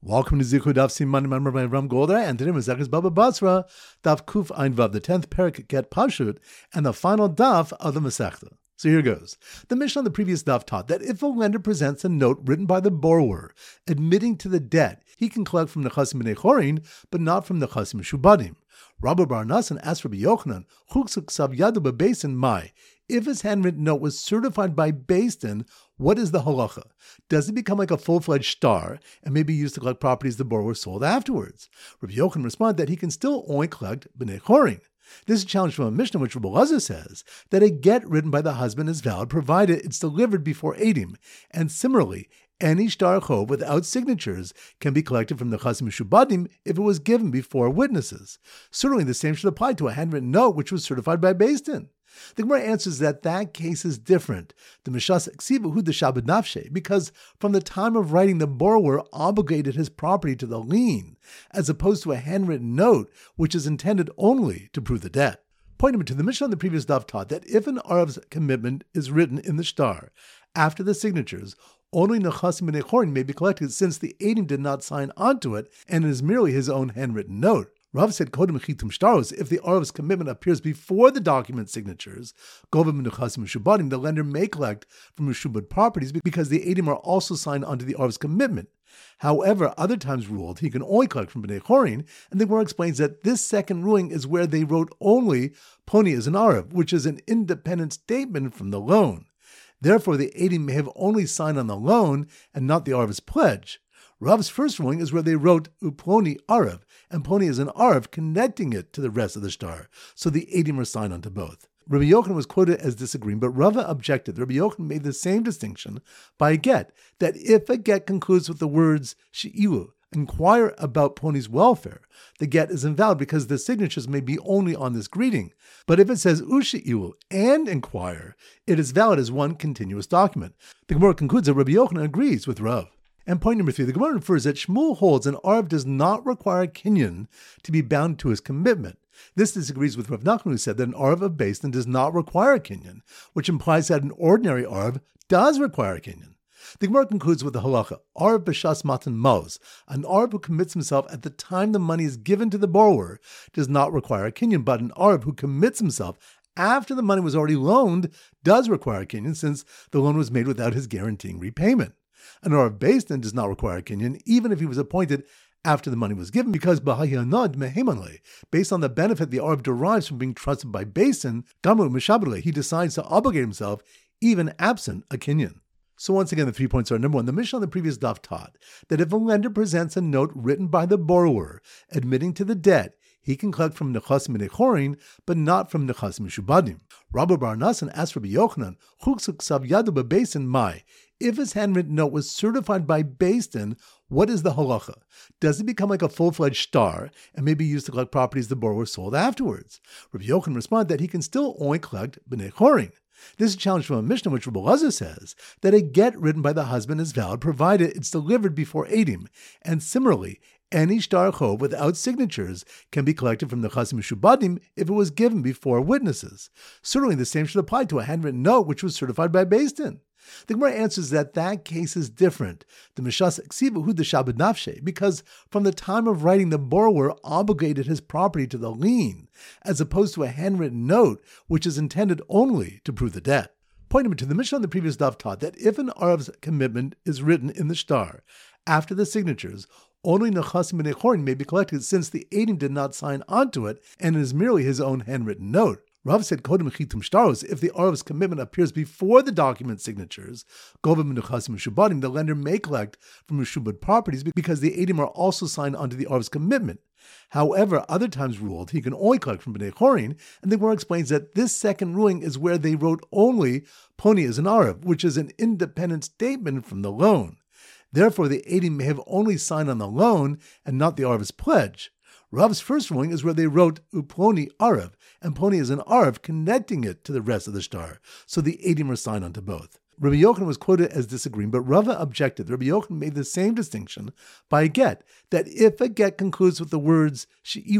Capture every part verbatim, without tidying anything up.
Welcome to Zichud Daf Siman Member by Ram Goldra, and today is Zakis Baba Basra, Daf Kuf Ein Vav, the tenth parak Get Pashut, and the final Daf of the Masechta. So here goes. The Mishnah on the previous Daf taught that if a lender presents a note written by the borrower admitting to the debt, he can collect from Nechasim B'nei Chorin, but not from Nechasim Shubadim. Rabbi Bar Nasan asked Rabbi Yochanan, Chuksuk Sav Yadu B'Beis Mai. If his handwritten note was certified by Beis Din, what is the halacha? Does it become like a full-fledged star and may be used to collect properties the borrower sold afterwards? Rabbi Yochanan responded that he can still only collect B'nei Chorin. This is a challenge from a Mishnah which Rabbi Elazar says that a get written by the husband is valid provided it's delivered before Eidim, and similarly, any star chov without signatures can be collected from the Nechasim Shubadim if it was given before witnesses. Certainly the same should apply to a handwritten note which was certified by Beis Din. The Gemara answers that that case is different, the Mishas Ksiva Hu Deshabed Nafshe, because from the time of writing the borrower obligated his property to the lien, as opposed to a handwritten note which is intended only to prove the debt. Point number two, the Mishnah on the previous daf taught that if an Arab's commitment is written in the star, after the signatures, only Nechasim B'nei Chorin may be collected since the Eidim did not sign onto it and it is merely his own handwritten note. Rav said, Kodem Chitum Shtaros, if the Arab's commitment appears before the document signatures, Govim Nechasim Shubadim, the lender may collect from Meshubad properties because the Eidim are also signed onto the Arab's commitment. However, other times ruled he can only collect from B'nei Chorin, and the Gemara explains that this second ruling is where they wrote only Poni as an Arab, which is an independent statement from the loan. Therefore, the Eidim may have only signed on the loan and not the Arab's pledge. Rav's first ruling is where they wrote Uploni Arav, and Poni is an Arav connecting it to the rest of the star, so the Eidim are signed onto both. Rabbi Yochanan was quoted as disagreeing, but Rava objected. Rabbi Yochanan made the same distinction by a get, that if a get concludes with the words She'ilu, inquire about Poni's welfare, the get is invalid because the signatures may be only on this greeting. But if it says Ushe'ilu and inquire, it is valid as one continuous document. The Gemara concludes that Rabbi Yochanan agrees with Rav. And point number three, the Gemara infers that Shmuel holds an Arab does not require a kinyan to be bound to his commitment. This disagrees with Rav Nachman, who said that an Arab of Beis Din does not require a kinyan, which implies that an ordinary Arab does require a kinyan. The Gemara concludes with the halacha, Arab b'shas matan maos, an Arab who commits himself at the time the money is given to the borrower does not require a kinyan, but an Arab who commits himself after the money was already loaned does require a kinyan, since the loan was made without his guaranteeing repayment. An Arab Beis Din does not require a kinyan, even if he was appointed after the money was given, because b'hayanad mehemanle, based on the benefit the Arab derives from being trusted by Beis Din, gamu mishabele, he decides to obligate himself even absent a kinyan. So once again, the three points are: number one, the Mishnah on the previous daf taught that if a lender presents a note written by the borrower admitting to the debt, he can collect from Nechasim B'nei Chorin, but not from Nechasim Shubadim. Rabbi Bar Nasan asked Rabbi Yochanan, Chuksuk Sav Yadu B'Beis Mai. If his handwritten note was certified by Beis Din, what is the halacha? Does it become like a full-fledged star and may be used to collect properties the borrower sold afterwards? Rabbi Yochanan responded that he can still only collect B'nei Chorin. This is a challenge from a Mishnah which Rabbi Elazar says that a get written by the husband is valid provided it's delivered before Eidim, and similarly, any star chov without signatures can be collected from the Nechasim Shubadim if it was given before witnesses. Certainly the same should apply to a handwritten note which was certified by Beis Din. The Gemara answers that that case is different, the Mishas Ksiva Hu Deshabed Nafshe, because from the time of writing the borrower obligated his property to the lien, as opposed to a handwritten note which is intended only to prove the debt. Point number two, the Mishnah on the previous daf taught that if an Arab's commitment is written in the star, after the signatures, only Nechasim B'nei Chorin may be collected since the Eidim did not sign onto it and it is merely his own handwritten note. Rav said, Kodem Chitum Shtaros, if the Arab's commitment appears before the document signatures, Govim Nechasim Shubadim, the lender may collect from Meshubad properties because the Eidim are also signed onto the Arab's commitment. However, other times ruled he can only collect from B'nei Chorin, and the Gemara explains that this second ruling is where they wrote only Poni as an Arab, which is an independent statement from the loan. Therefore, the Eidim may have only signed on the loan and not the Arab's pledge. Rav's first ruling is where they wrote Uploni Arav, and Poni is an Arav connecting it to the rest of the star, so the Eidim are signed onto both. Rabbi Yochanan was quoted as disagreeing, but Rava objected. Rabbi Yochanan made the same distinction by a get, that if a get concludes with the words She'ilu,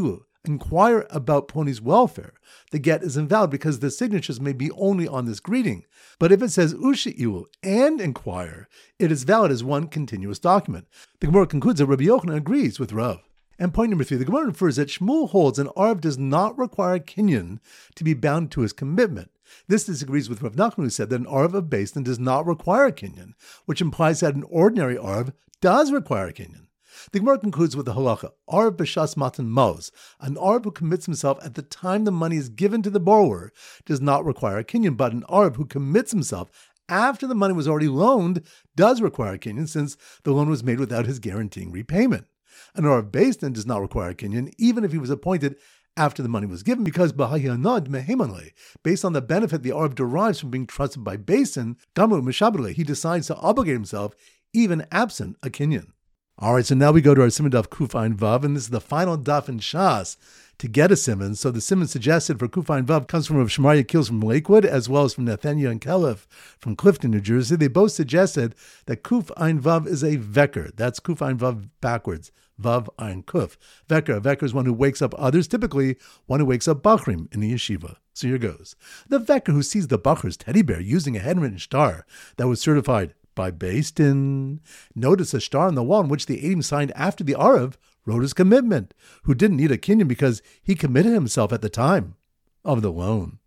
inquire about Plony's welfare, the get is invalid because the signatures may be only on this greeting. But if it says Ushe'ilu and inquire, it is valid as one continuous document. The Gemara concludes that Rabbi Yochanan agrees with Rav. And point number three, the Gemara infers that Shmuel holds an Arv does not require a Kinyan to be bound to his commitment. This disagrees with Rav Nachman, who said that an Arv of Beis Din does not require a Kinyan, which implies that an ordinary Arv does require a Kinyan. The Gemara concludes with the halacha, Arv b'shas matan maos. An Arv who commits himself at the time the money is given to the borrower does not require a Kinyan, but an Arv who commits himself after the money was already loaned does require a Kinyan, since the loan was made without his guaranteeing repayment. An Arv Beis Din does not require a Kinyan, even if he was appointed after the money was given, because b'hayanad mehemanle, based on the benefit the Arv derives from being trusted by Beis Din, gamu mishabele, he decides to obligate himself even absent a Kinyan. All right, so now we go to our Siman Daf Kuf Ayin Vav, and this is the final daf in Shas to get a Siman. So the Siman suggested for Kuf Ayin Vav comes from Rav Shemar Yakils from Lakewood, as well as from Nathaniel and Kelef from Clifton, New Jersey. They both suggested that Kuf Ayin Vav is a veker. That's Kuf Ayin Vav backwards. Vav Ayin Kuf. Veker. A veker is one who wakes up others, typically one who wakes up Bachrim in the yeshiva. So here goes. The veker who sees the Bacher's teddy bear using a handwritten star that was certified by Beis Din. Notice a star on the wall in which the Eidim signed after the Arav wrote his commitment, who didn't need a Kinyan because he committed himself at the time of the loan.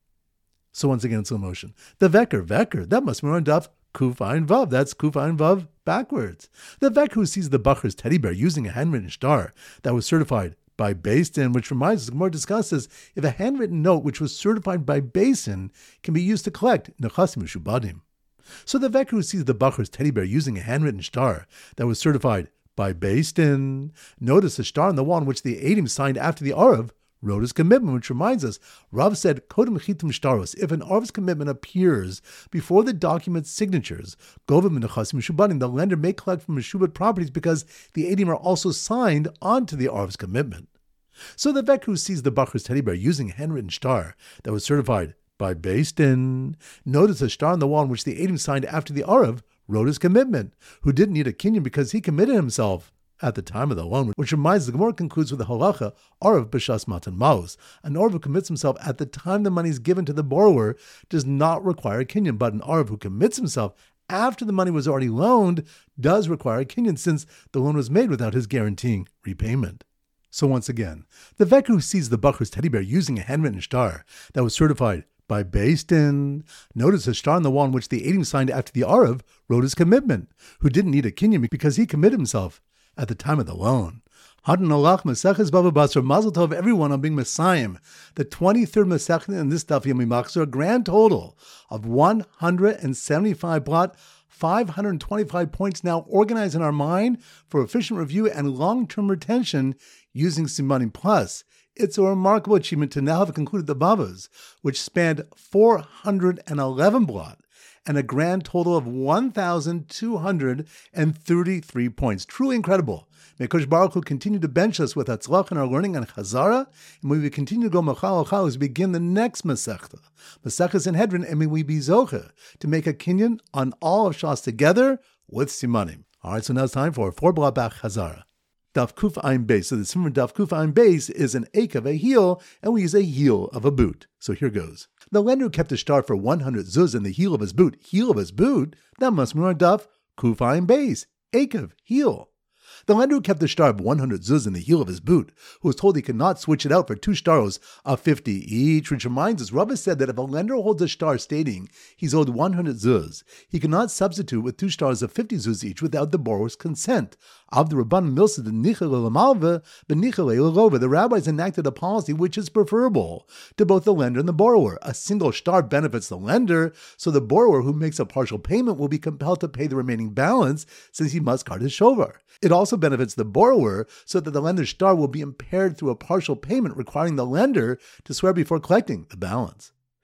So once again, slow motion. The Veker, Veker, that must be on Daf Kuf Ayin Vav. That's Kuf Ayin Vav backwards. The Veker who sees the Bacher's teddy bear using a handwritten star that was certified by Beis Din, which reminds us, more discusses, if a handwritten note which was certified by Beis Din can be used to collect Nechasim Mishubadim. So the Veker who sees the Bacher's teddy bear using a handwritten star that was certified by Beis Din, notice the star on the wall in which the Eidim signed after the Arav wrote his commitment, which reminds us, Rav said, Kodem chitum shtaros, if an Arav's commitment appears before the document's signatures, govim nechasim mishubadim, the lender may collect from mishubat properties because the Eidim are also signed onto the Arav's commitment. So the Veker who sees the Bacher's teddy bear using a handwritten star that was certified by Beis Din, notice a star on the wall in which the Eidim signed after the Arav wrote his commitment, who didn't need a Kinyan because he committed himself at the time of the loan, which reminds the Gemara concludes with the halacha, Arav b'shas matan maos. An Arav who commits himself at the time the money is given to the borrower does not require a Kinyan, but an Arav who commits himself after the money was already loaned does require a Kinyan, since the loan was made without his guaranteeing repayment. So once again, the Veker who sees the Bacher's teddy bear using a handwritten star that was certified by Beis Din, notice a star on the wall in which the Eidim signed after the Arav wrote his commitment, who didn't need a Kinyan because he committed himself at the time of the loan. Hadin Alach Maseches Baba Basra, Mazel Tov everyone on being Messiah. The twenty-third Masechet in this Daf Yomi Machzor, a grand total of one hundred seventy-five blot, five hundred twenty-five points now organized in our mind for efficient review and long-term retention using Simanim Plus. It's a remarkable achievement to now have concluded the Babas, which spanned four hundred eleven blot and a grand total of one thousand two hundred thirty-three points. Truly incredible. May Kosh Baruch Hu continue to bench us with Hatzlach in our learning on Chazara, and may we continue to go Machal Achal as we begin the next Masechta, Maseches Sanhedrin, and may we be Zoche to make a Kinyan on all of Shas together with Simanim. All right, so now it's time for four blot back Chazara. Daf Kuf Ayin Beis. So the Siman Daf Kuf Ayin Beis is an ache of a heel, and we use a heel of a boot. So here goes. The lender who kept a star for one hundred zuz in the heel of his boot, heel of his boot, that must be our Daf Kuf Ayin Beis, ache of heel. The lender who kept the star of one hundred zuz in the heel of his boot, who was told he could not switch it out for two staros of fifty each, which reminds us, Rabbi said that if a lender holds a star stating he's owed one hundred zuz, he cannot substitute with two stars of fifty zuz each without the borrower's consent. Of the Rabban Milsa, the Nichel Lamalva, the Nichel Elova, the rabbis enacted a policy which is preferable to both the lender and the borrower. A single star benefits the lender, so the borrower who makes a partial payment will be compelled to pay the remaining balance since he must guard his shovar. It also benefits the borrower so that the lender's star will be impaired through a partial payment requiring the lender to swear before collecting the balance.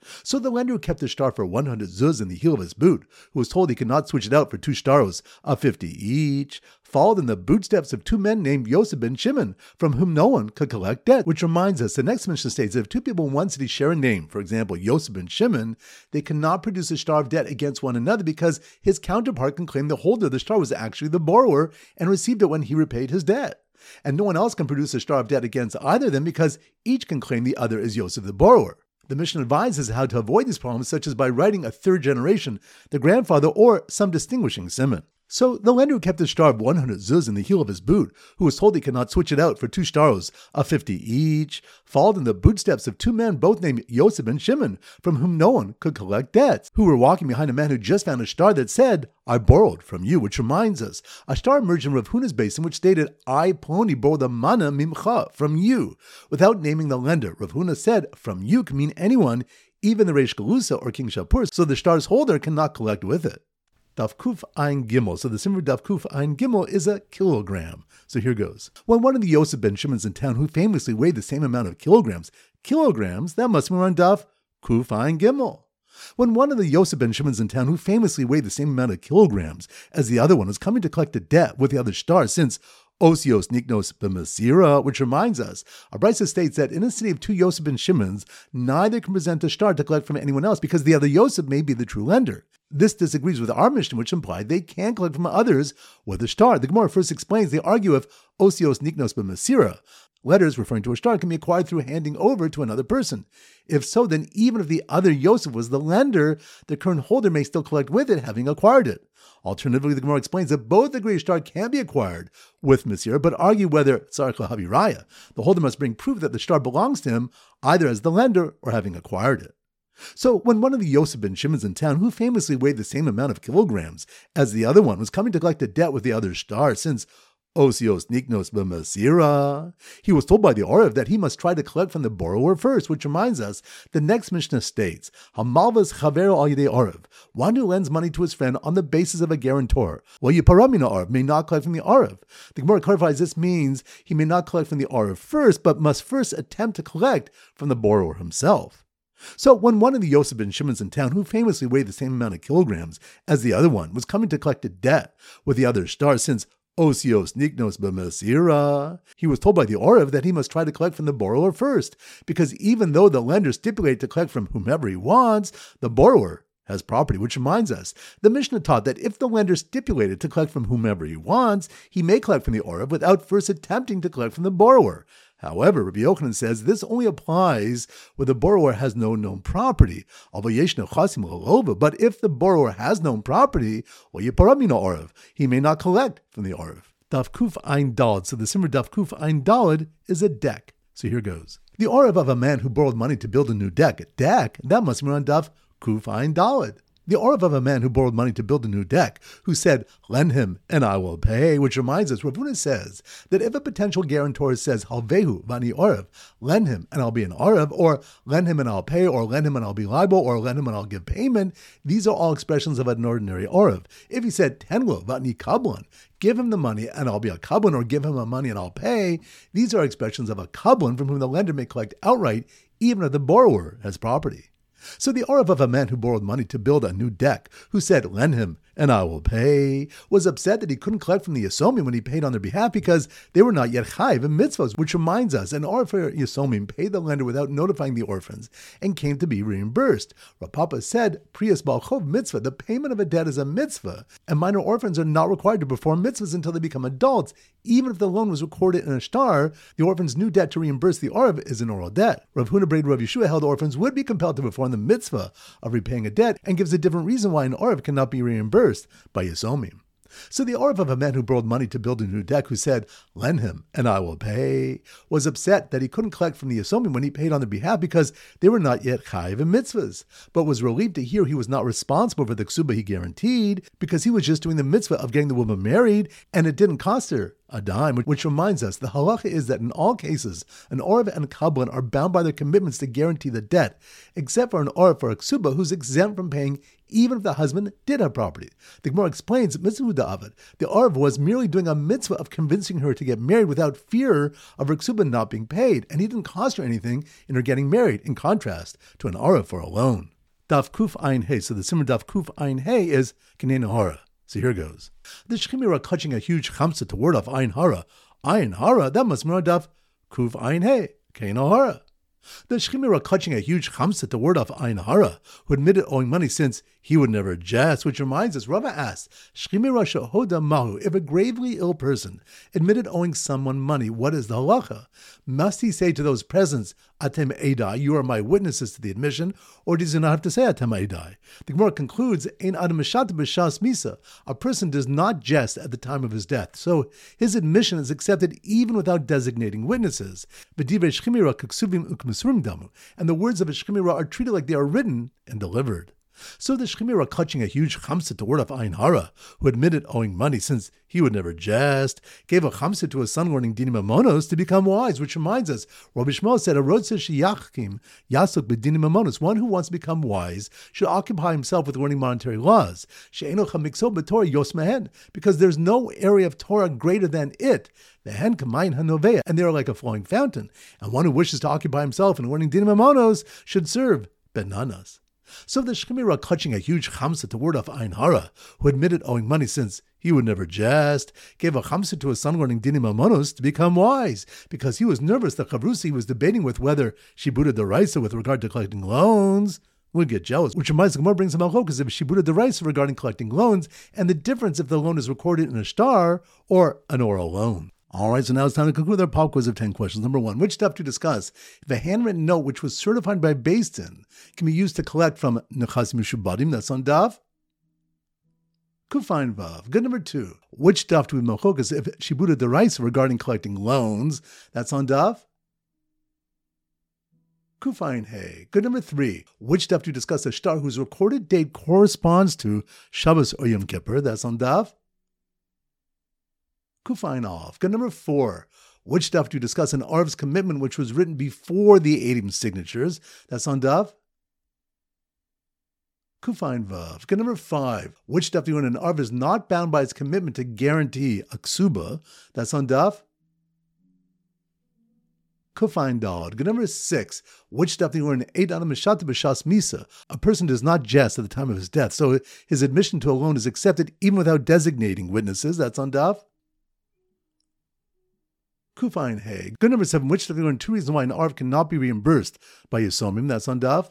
So the lender who kept the star for one hundred zuz in the heel of his boot, who was told he could not switch it out for two shtaros of fifty each, followed in the bootsteps of two men named Yosef ben Shimon, from whom no one could collect debt. Which reminds us, the next Mishnah states that if two people in one city share a name, for example, Yosef ben Shimon, they cannot produce a shtar of debt against one another because his counterpart can claim the holder of the shtar was actually the borrower and received it when he repaid his debt. And no one else can produce a shtar of debt against either of them because each can claim the other is Yosef the borrower. The Mishnah advises how to avoid these problems, such as by writing a third generation, the grandfather, or some distinguishing simon. So the lender who kept the shtar of one hundred zuz in the heel of his boot, who was told he could not switch it out for two shtaros of fifty each, followed in the bootsteps of two men both named Yosef and Shimon, from whom no one could collect debts, who were walking behind a man who just found a shtar that said, "I borrowed from you," which reminds us, a shtar emerged in Rav Huna's basin which stated, "I, Ploni, borrowed a mana mimcha," from you. Without naming the lender, Rav Huna said, "From you" can mean anyone, even the Reish Galusa or King Shapur, so the shtar's holder cannot collect with it. Daf Kuf Ein Gimel. So the simmer Daf Kuf Ein Gimel is a kilogram. So here goes. When one of the Yosef ben Shimons in town who famously weighed the same amount of kilograms, kilograms, that must be on Daf Kuf Ein Gimel. When one of the Yosef ben Shimons in town who famously weighed the same amount of kilograms as the other one was coming to collect a debt with the other shtar, since Osios Niknos b'Masira, which reminds us, our Brisa states that in a city of two Yosef ben Shimons, neither can present a shtar to collect from anyone else because the other Yosef may be the true lender. This disagrees with our Mishnah, which implied they can collect from others with a shtar. The Gemara first explains they argue if Osios Niknos b'Masira, letters referring to a shtar, can be acquired through handing over to another person. If so, then even if the other Yosef was the lender, the current holder may still collect with it, having acquired it. Alternatively, the Gemara explains that both agree a shtar can be acquired with Masira, but argue whether Tzarech Lahavi Raya, the holder must bring proof that the shtar belongs to him, either as the lender or having acquired it. So when one of the Yosef ben Shimons in town, who famously weighed the same amount of kilograms as the other one, was coming to collect a debt with the other shtar, since Osios Niknos b'Masira, he was told by the Orev that he must try to collect from the borrower first, which reminds us, the next Mishnah states, Hamalvas Chavero al Yidei Orev, one who lends money to his friend on the basis of a guarantor, while Yiparamina Orev may not collect from the Orev. The Gemara clarifies this means he may not collect from the Orev first, but must first attempt to collect from the borrower himself. So when one of the Yosef ben Shimons in town, who famously weighed the same amount of kilograms as the other one, was coming to collect a debt with the other shtar, since Osios Niknos b'Masira, he was told by the Orev that he must try to collect from the borrower first, because even though the lender stipulated to collect from whomever he wants, the borrower has property, which reminds us, the Mishnah taught that if the lender stipulated to collect from whomever he wants, he may collect from the Orev without first attempting to collect from the borrower. However, Rabbi Yochanan says this only applies where the borrower has no known property. But if the borrower has known property, he may not collect from the Orev. Daf Kuf Ein Daled. So the simmer Daf Kuf Ein Daled is a deck. So here goes. The Orev of a man who borrowed money to build a new deck. A deck? That must be on Daf Kuf Ein Daled. The Orev of a man who borrowed money to build a new deck, who said, "Lend him and I will pay," which reminds us, Rav Huna says that if a potential guarantor says, "Halvehu vani Orev," lend him and I'll be an Orev, or lend him and I'll pay, or lend him and I'll be liable, or lend him and I'll give payment, these are all expressions of an ordinary Orev. If he said, "Tenlo vani Kablan," give him the money and I'll be a Kablan, or give him the money and I'll pay, these are expressions of a Kablan from whom the lender may collect outright, even if the borrower has property. So the Orev of a man who borrowed money to build a new deck, who said, "Lend him and I will pay," was upset that he couldn't collect from the Yisomim when he paid on their behalf because they were not yet chayiv in mitzvahs, which reminds us, an Orev for Yisomim paid the lender without notifying the orphans and came to be reimbursed. Rav Papa said, "Priyas bal chov mitzvah," the payment of a debt is a mitzvah, and minor orphans are not required to perform mitzvahs until they become adults. Even if the loan was recorded in a shtar, the orphan's new debt to reimburse the Orev is an oral debt. Rav Huna Braid Rav Yeshua held orphans would be compelled to perform the mitzvah of repaying a debt, and gives a different reason why an Orev cannot be reimbursed by Yisomim. So the Orev of a man who borrowed money to build a new deck, who said, "Lend him and I will pay," was upset that he couldn't collect from the Yisomim when he paid on their behalf because they were not yet chayiv in mitzvahs, but was relieved to hear he was not responsible for the ksuba he guaranteed because he was just doing the mitzvah of getting the woman married and it didn't cost her a dime, which reminds us, the halacha is that in all cases, an Orev and a Kablan are bound by their commitments to guarantee the debt, except for an Orev for a ksuba who's exempt from paying even if the husband did have property. The Gemara explains, Mitzvah Da'avad, the Arv was merely doing a mitzvah of convincing her to get married without fear of her ksuba not being paid, and he didn't cost her anything in her getting married, in contrast to an Arv for a loan. Daf Kuf Ein Hey, so the Simmer Daf Kuf Ein Hey is Kinei Nahara. So here goes. The Shechimira clutching a huge chamsa to word off Ein Hara. Ein Hara, that must mean Daf Kuf Ein Hey, Kinei Nahara. The Shechimira clutching a huge chamsa to word off Ein Hara, who admitted owing money since he would never jest, which reminds us, Rava asked, Shechimira shehoda mahu, if a gravely ill person admitted owing someone money, what is the halacha? Must he say to those present, Atem Eidai, you are my witnesses to the admission, or does he not have to say Atem Eidai? The Gemara concludes, Ein adam mishat b'shas misa, a person does not jest at the time of his death, so his admission is accepted even without designating witnesses. V'divrei Shechimira k'ksuvim uk'mesrim damu, and the words of a Shechimira are treated like they are written and delivered. So the Shechimira clutching a huge chamsa to word of Ein Hara, who admitted owing money since he would never jest, gave a chamsa to his son learning dinim mamonos to become wise, which reminds us, Rabbi Shmuel said, a rotzeh sheyachkim yasuk b'dinim mamonos, one who wants to become wise should occupy himself with learning monetary laws, she'eno chamikso b'torah yos mehen, because there's no area of Torah greater than it. The hen kamayin hanovea, and they are like a flowing fountain, and one who wishes to occupy himself in learning dinim mamonos should serve benanas. So the Shechimira clutching a huge chamsa to word off Ein Hara, who admitted owing money since he would never jest, gave a chamsa to his son learning dinim mamonos to become wise, because he was nervous that Chavrusi was debating with whether she booted the raisa with regard to collecting loans would get jealous, which reminds the Gemara brings him out because if she booted the raisa regarding collecting loans, and the difference if the loan is recorded in a star or an oral loan. All right, so now it's time to conclude our pop quiz of ten questions. Number one, which stuff to discuss? If a handwritten note which was certified by Beis Din can be used to collect from Nechas Mishubadim, that's on Daf Kufain Vav. Good number two, which stuff do we mochokas if she booted the raisa regarding collecting loans? That's on Daf Kufain Hey. Good number three, which stuff do you discuss a shtar whose recorded date corresponds to Shabbos or Yom Kippur? That's on Daf Kufain off. Good number four. Which stuff do you discuss an Arv's commitment which was written before the Eidim signatures? That's on Daf Kufain Vav. Good number five. Which stuff do you learn an Arv is not bound by its commitment to guarantee a ksuba? That's on Daf Kufain Dad. Good number six. Which stuff do you learn Eid Adam Mishata B'Shas Misa? A person does not jest at the time of his death, so his admission to a loan is accepted even without designating witnesses. That's on Daf Kufain Hey. Good number seven, which stuff you learn two reasons why an Arv cannot be reimbursed by Yisomim. That's on Daf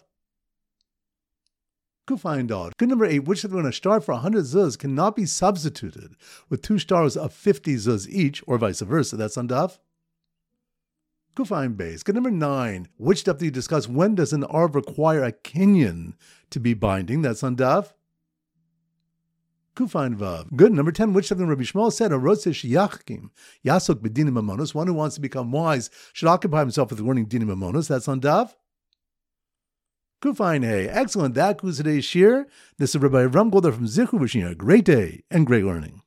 Kufain Dad. Good number eight, which stuff you learn a star for one hundred zuz cannot be substituted with two stars of fifty zuz each, or vice versa. That's on Daf Kufain Beis. Good number nine, which stuff do you discuss? When does an Arv require a kinyan to be binding? That's on Daf Kufain Vav. Good. Number ten, which something Rabbi Shmuel said, a rotzeh sheyachkim yasok b'dinim mamonos, one who wants to become wise should occupy himself with learning dinim mamonos. That's on Daf Kufain Hey. Excellent. That concludes today's shir. This is Rabbi Ram Golder from Zichu, wishing you a great day and great learning.